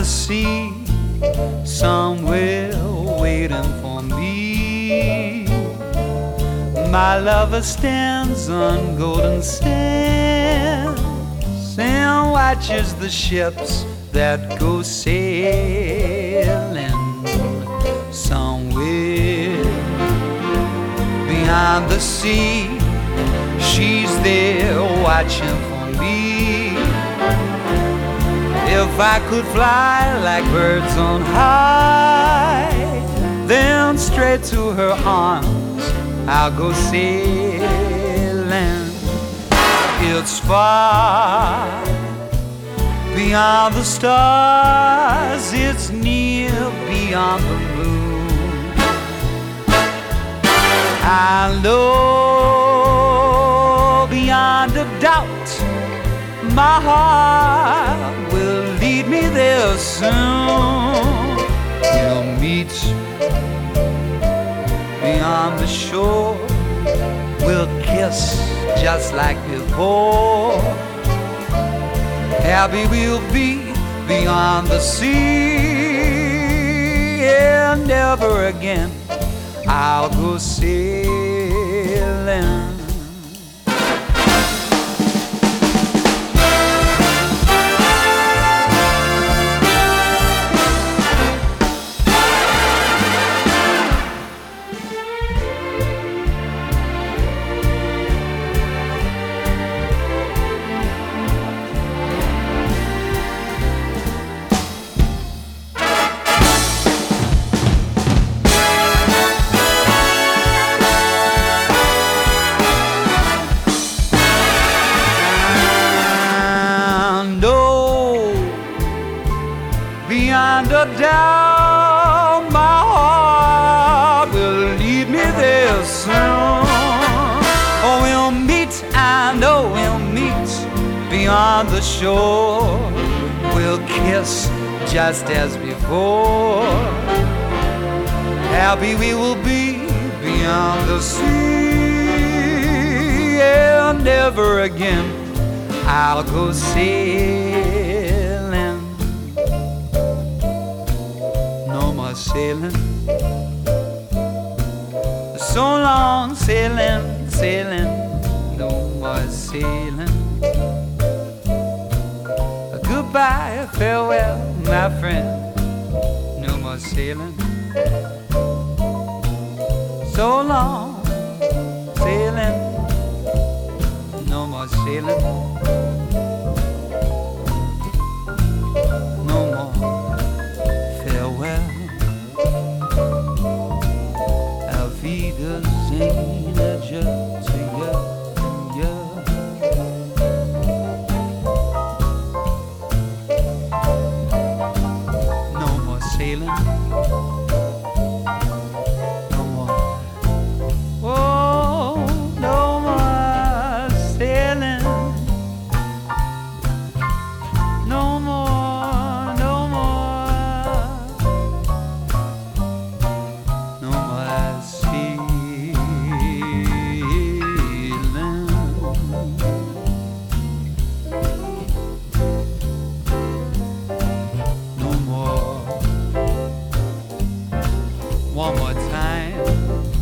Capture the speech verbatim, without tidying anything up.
the sea, somewhere waiting for me. My lover stands on golden sands and watches the ships that go sailing. Somewhere beyond the sea, she's there watching for me. If I could fly like birds on high, then straight to her arms I'll go sailing. It's far beyond the stars, it's near beyond the moon. I know beyond a doubt my heart will lead me there soon. We'll meet beyond the shore, we'll kiss just like before. Happy we'll be beyond the sea, and never again I'll go sailing. Beyond a doubt, my heart will lead me there soon. Oh, we'll meet, I know we'll meet beyond the shore. We'll kiss just as before. Happy we will be beyond the sea, and never again I'll go sailing. Sailing, so long sailing, sailing, no more sailing. Goodbye, farewell, my friend, no more sailing. So long sailing, no more sailing. No more farewell. No more sailing, no more. Oh, no more sailing, no more, no more, no more sailing. One more time.